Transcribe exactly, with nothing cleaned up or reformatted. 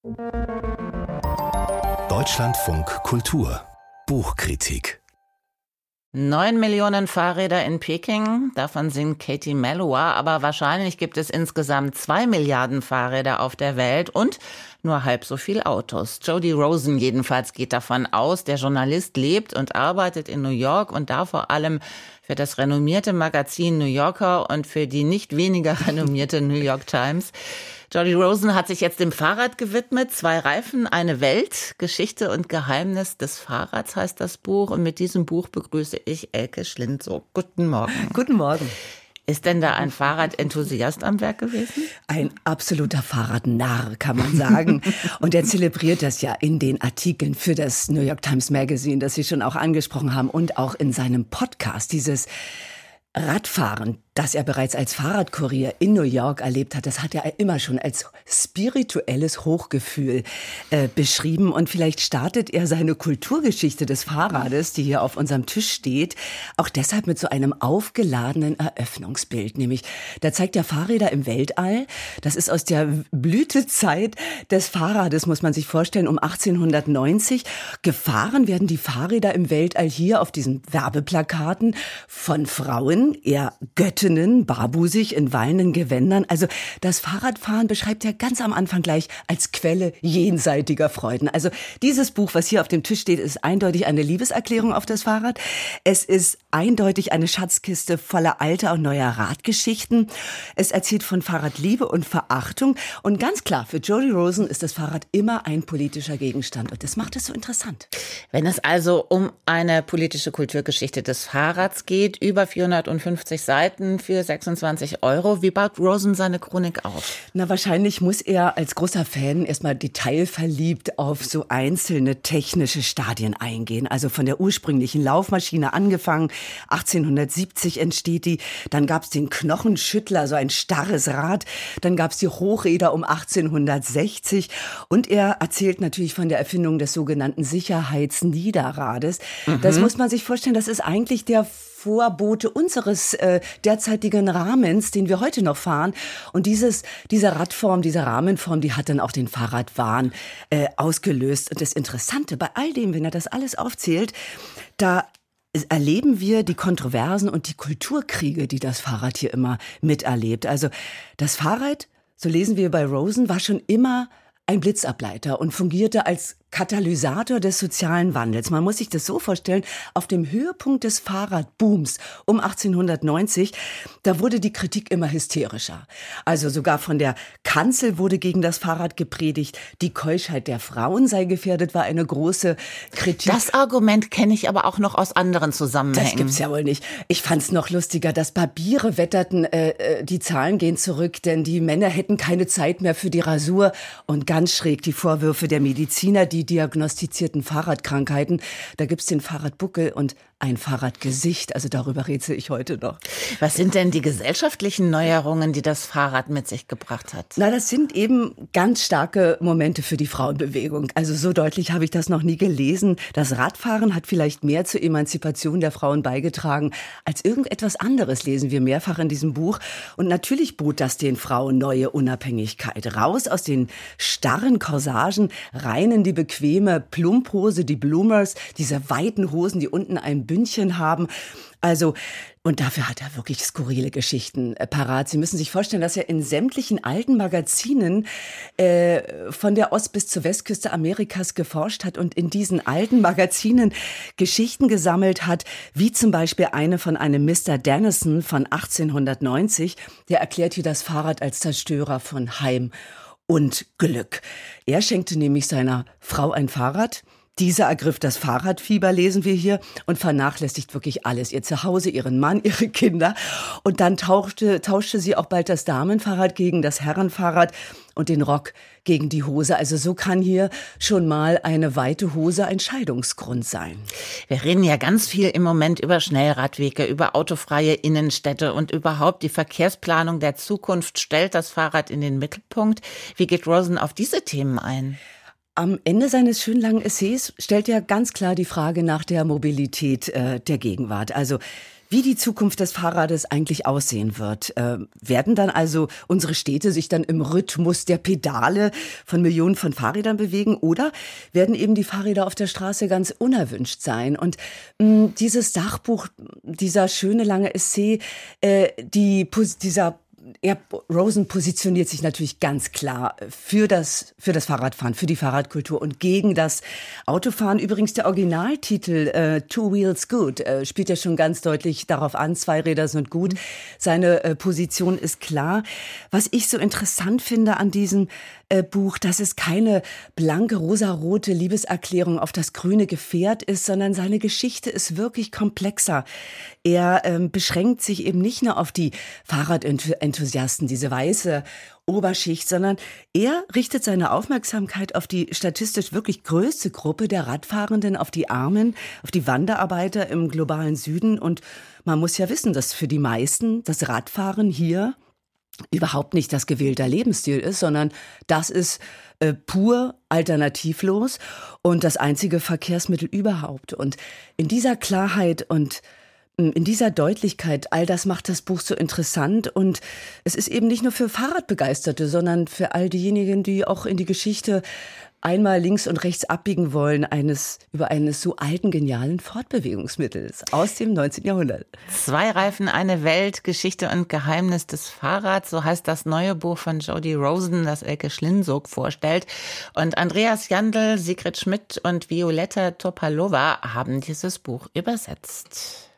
Deutschlandfunk Kultur Buchkritik. Neun Millionen Fahrräder in Peking, davon singt Katie Melua, aber wahrscheinlich gibt es insgesamt zwei Milliarden Fahrräder auf der Welt und nur halb so viel Autos. Jody Rosen jedenfalls geht davon aus. Der Journalist lebt und arbeitet in New York und da vor allem für das renommierte Magazin New Yorker und für die nicht weniger renommierte New York Times. Jody Rosen hat sich jetzt dem Fahrrad gewidmet. Zwei Reifen, eine Welt, Geschichte und Geheimnis des Fahrrads heißt das Buch. Und mit diesem Buch begrüße ich Elke Schlinzow. Guten Morgen. Guten Morgen. Ist denn da ein Fahrradenthusiast am Werk gewesen? Ein absoluter Fahrradnarr, kann man sagen. Und er zelebriert das ja in den Artikeln für das New York Times Magazine, das Sie schon auch angesprochen haben, und auch in seinem Podcast, dieses Radfahren, das er bereits als Fahrradkurier in New York erlebt hat, das hat er immer schon als spirituelles Hochgefühl äh, beschrieben. Und vielleicht startet er seine Kulturgeschichte des Fahrrades, die hier auf unserem Tisch steht, auch deshalb mit so einem aufgeladenen Eröffnungsbild. Nämlich, da zeigt er Fahrräder im Weltall. Das ist aus der Blütezeit des Fahrrades, muss man sich vorstellen, um achtzehnhundertneunzig. Gefahren werden die Fahrräder im Weltall hier auf diesen Werbeplakaten von Frauen, eher Göttinnen, barbusig in wallenden Gewändern. Also das Fahrradfahren beschreibt er ganz am Anfang gleich als Quelle jenseitiger Freuden. Also dieses Buch, was hier auf dem Tisch steht, ist eindeutig eine Liebeserklärung auf das Fahrrad. Es ist eindeutig eine Schatzkiste voller alter und neuer Radgeschichten. Es erzählt von Fahrradliebe und Verachtung. Und ganz klar, für Jody Rosen ist das Fahrrad immer ein politischer Gegenstand. Und das macht es so interessant. Wenn es also um eine politische Kulturgeschichte des Fahrrads geht, über vierhundertfünfzig Seiten für sechsundzwanzig Euro. Wie baut Rosen seine Chronik auf? Na, wahrscheinlich muss er als großer Fan erstmal detailverliebt auf so einzelne technische Stadien eingehen. Also von der ursprünglichen Laufmaschine angefangen, achtzehnhundertsiebzig entsteht die. Dann gab es den Knochenschüttler, so ein starres Rad. Dann gab es die Hochräder um achtzehnhundertsechzig. Und er erzählt natürlich von der Erfindung des sogenannten Sicherheitsniederrades. Mhm. Das muss man sich vorstellen, das ist eigentlich der Vorbote unseres äh, derzeitigen Rahmens, den wir heute noch fahren. Und dieses, diese Radform, diese Rahmenform, die hat dann auch den Fahrradwahn äh, ausgelöst. Und das Interessante bei all dem, wenn er das alles aufzählt, da erleben wir die Kontroversen und die Kulturkriege, die das Fahrrad hier immer miterlebt. Also das Fahrrad, so lesen wir bei Rosen, war schon immer ein Blitzableiter und fungierte als Katalysator des sozialen Wandels. Man muss sich das so vorstellen, auf dem Höhepunkt des Fahrradbooms um achtzehnhundertneunzig, da wurde die Kritik immer hysterischer. Also sogar von der Kanzel wurde gegen das Fahrrad gepredigt, die Keuschheit der Frauen sei gefährdet, war eine große Kritik. Das Argument kenne ich aber auch noch aus anderen Zusammenhängen. Das gibt's ja wohl nicht. Ich fand's noch lustiger, dass Barbiere wetterten, äh, die Zahlen gehen zurück, denn die Männer hätten keine Zeit mehr für die Rasur. Und ganz schräg die Vorwürfe der Mediziner, die diagnostizierten Fahrradkrankheiten. Da gibt's den Fahrradbuckel und ein Fahrradgesicht. Also darüber rätsel ich heute noch. Was sind denn die gesellschaftlichen Neuerungen, die das Fahrrad mit sich gebracht hat? Na, das sind eben ganz starke Momente für die Frauenbewegung. Also so deutlich habe ich das noch nie gelesen. Das Radfahren hat vielleicht mehr zur Emanzipation der Frauen beigetragen als irgendetwas anderes, lesen wir mehrfach in diesem Buch. Und natürlich bot das den Frauen neue Unabhängigkeit. Raus aus den starren Corsagen, rein in die bequeme Plumphose, die Bloomers, diese weiten Hosen, die unten ein Bündchen haben. Also, und dafür hat er wirklich skurrile Geschichten äh, parat. Sie müssen sich vorstellen, dass er in sämtlichen alten Magazinen äh, von der Ost- bis zur Westküste Amerikas geforscht hat und in diesen alten Magazinen Geschichten gesammelt hat, wie zum Beispiel eine von einem Mister Dennison von achtzehnhundertneunzig. Der erklärt hier das Fahrrad als Zerstörer von Heim und Glück. Er schenkte nämlich seiner Frau ein Fahrrad. Diese ergriff das Fahrradfieber, lesen wir hier, und vernachlässigt wirklich alles. Ihr Zuhause, ihren Mann, ihre Kinder. Und dann tauschte, tauschte sie auch bald das Damenfahrrad gegen das Herrenfahrrad und den Rock gegen die Hose. Also so kann hier schon mal eine weite Hose ein Scheidungsgrund sein. Wir reden ja ganz viel im Moment über Schnellradwege, über autofreie Innenstädte und überhaupt die Verkehrsplanung der Zukunft stellt das Fahrrad in den Mittelpunkt. Wie geht Rosen auf diese Themen ein? Am Ende seines schön langen Essays stellt er ganz klar die Frage nach der Mobilität äh, der Gegenwart. Also wie die Zukunft des Fahrrades eigentlich aussehen wird. Äh, werden dann also unsere Städte sich dann im Rhythmus der Pedale von Millionen von Fahrrädern bewegen oder werden eben die Fahrräder auf der Straße ganz unerwünscht sein? Und mh, dieses Sachbuch, dieser schöne lange Essay, äh, die, dieser Ja, Rosen positioniert sich natürlich ganz klar für das, für das Fahrradfahren, für die Fahrradkultur und gegen das Autofahren. Übrigens der Originaltitel äh, Two Wheels Good äh, spielt ja schon ganz deutlich darauf an, zwei Räder sind gut. Seine äh, Position ist klar. Was ich so interessant finde an diesem äh, Buch, dass es keine blanke rosarote Liebeserklärung auf das grüne Gefährt ist, sondern seine Geschichte ist wirklich komplexer. Er ähm, beschränkt sich eben nicht nur auf die Fahrradenthusiasten, diese weiße Oberschicht, sondern er richtet seine Aufmerksamkeit auf die statistisch wirklich größte Gruppe der Radfahrenden, auf die Armen, auf die Wanderarbeiter im globalen Süden. Und man muss ja wissen, dass für die meisten das Radfahren hier überhaupt nicht das gewählte Lebensstil ist, sondern das ist äh, pur alternativlos und das einzige Verkehrsmittel überhaupt. Und in dieser Klarheit und in dieser Deutlichkeit, all das macht das Buch so interessant und es ist eben nicht nur für Fahrradbegeisterte, sondern für all diejenigen, die auch in die Geschichte einmal links und rechts abbiegen wollen, eines über eines so alten, genialen Fortbewegungsmittels aus dem neunzehnten Jahrhundert. Zwei Reifen, eine Welt, Geschichte und Geheimnis des Fahrrads, so heißt das neue Buch von Jody Rosen, das Elke Schlinzog vorstellt. Und Andreas Jandl, Sigrid Schmidt und Violetta Topalova haben dieses Buch übersetzt.